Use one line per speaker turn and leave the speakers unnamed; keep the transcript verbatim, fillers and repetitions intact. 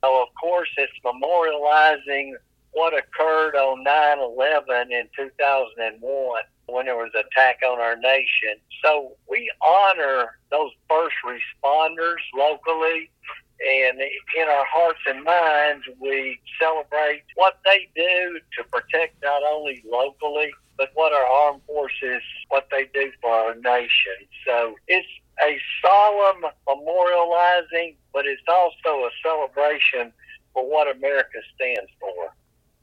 So, of course, it's memorializing what occurred on nine eleven in two thousand one when there was an attack on our nation. So we honor those first responders locally, and in our hearts and minds, we celebrate what they do to protect not only locally, but what our armed forces, what they do for our nation. So it's a solemn memorializing, but it's also a celebration for what America stands for.